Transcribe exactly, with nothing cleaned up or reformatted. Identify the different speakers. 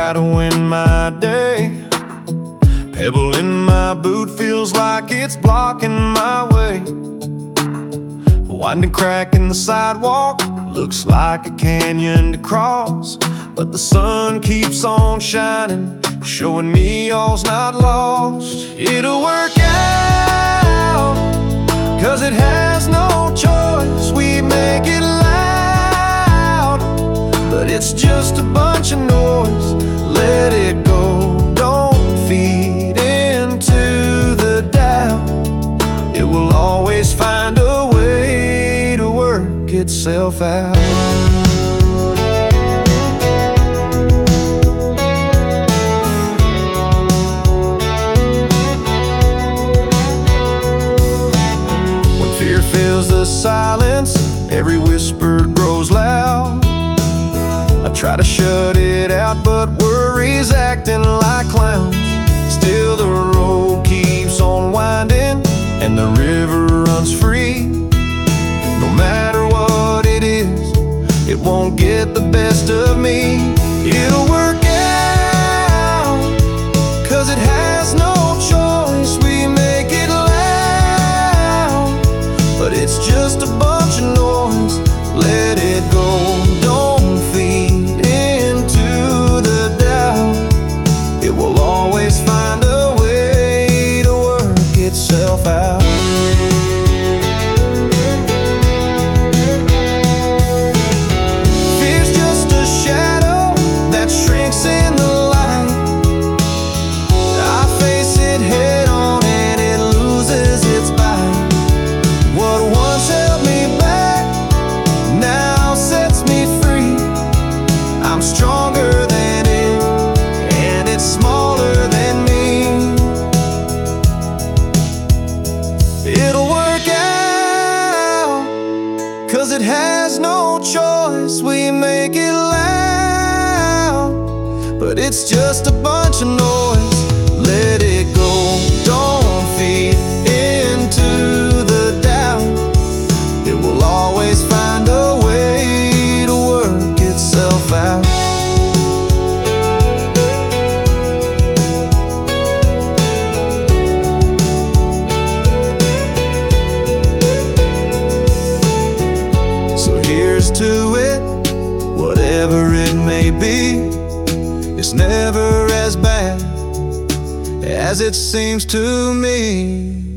Speaker 1: try to win my day. Pebble in my boot feels like it's blocking my way. Winding crack in the sidewalk looks like a canyon to cross, but the sun keeps on shining, showing me all's not lost. It'll work out, 'cause it has no choice. We make it loud, but it's just a bunch of noise. Let it go, don't feed into the doubt. It will always find a way to work itself out. Fills the silence, every whisper grows loud. I try to shut it out, but worry's acting like clowns. Still the road keeps on winding, and the river runs free. No matter what it is, it won't get the best of me. It'll work out, 'cause it has no choice. We make it loud, but it's just a bunch of noise. Let it go, don't feed into the doubt. It will always find a way to work itself out. Fear's just a shadow that shrinks in the light. I face it head on and it loses its bite. What once held me back now sets me free. I'm stronger than it, and it's smaller than me. It'll work out, 'cause it has no choice. We make it loud, but it's just a bunch of noise. Let it go, don't feed into the doubt. It will always find a way to work itself out. So here's to it, whatever it may be. It's never as bad as it seems to me.